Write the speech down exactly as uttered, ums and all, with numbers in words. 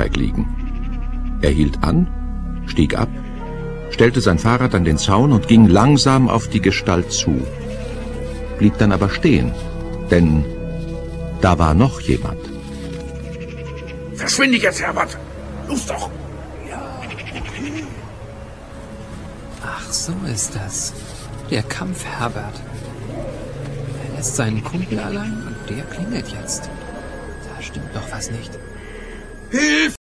Bürgersteig liegen. Er hielt an, stieg ab, stellte sein Fahrrad an den Zaun und ging langsam auf die Gestalt zu. Blieb dann aber stehen, denn da war noch jemand. Verschwinde jetzt, Herbert! Los doch! Ach, so ist das. Der Kampf Herbert. Er lässt seinen Kumpel allein und der klingelt jetzt. Da stimmt doch was nicht. Hilfe!